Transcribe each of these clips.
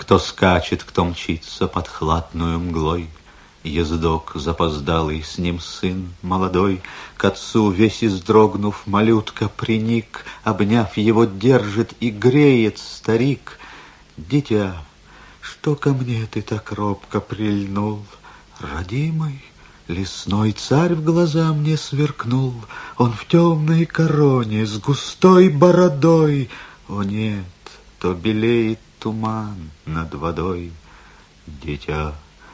Кто скачет, кто мчится под хладную мглой. Ездок запоздалый, с ним сын молодой, к отцу весь издрогнув, малютка приник, обняв его, держит и греет старик. Дитя, что ко мне ты так робко прильнул? Родимый, лесной царь в глаза мне сверкнул. Он в темной короне с густой бородой. О нет, то белеет туман над водой. Дитя,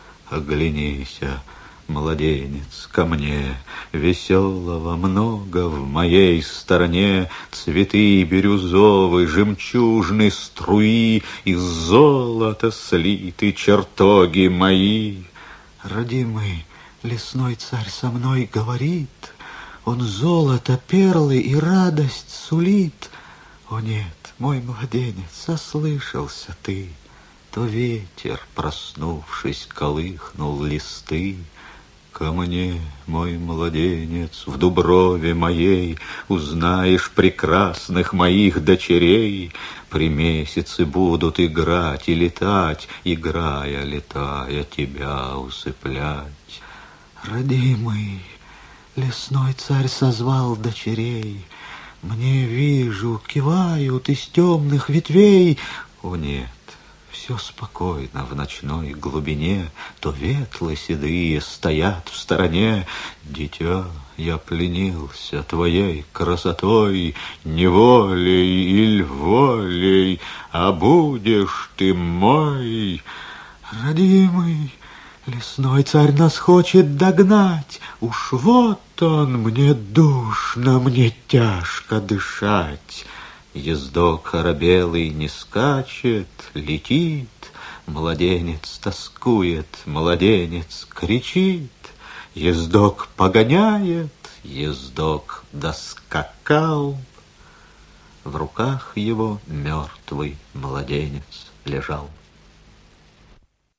оглянися, младенец, ко мне. Веселого много в моей стороне. Цветы бирюзовой, жемчужной струи, из золота слиты чертоги мои. Родимый, лесной царь со мной говорит. Он золото, перлы и радость сулит. О нет, мой младенец, ослышался ты. То ветер, проснувшись, колыхнул листы. Ко мне, мой младенец, в дуброве моей узнаешь прекрасных моих дочерей. При месяце будут играть и летать, играя, летая, тебя усыплять. Родимый, лесной царь созвал дочерей. Мне, вижу, кивают из темных ветвей. О нет, все спокойно в ночной глубине. То ветлы седые стоят в стороне. Дитя, я пленился твоей красотой, неволей или волей, а будешь ты мой. Родимый, лесной царь нас хочет догнать. Уж вот он, мне душно, мне тяжко дышать. Ездок оробелый не скачет, летит. Младенец тоскует, младенец кричит. Ездок погоняет, ездок доскакал. В руках его мертвый младенец лежал.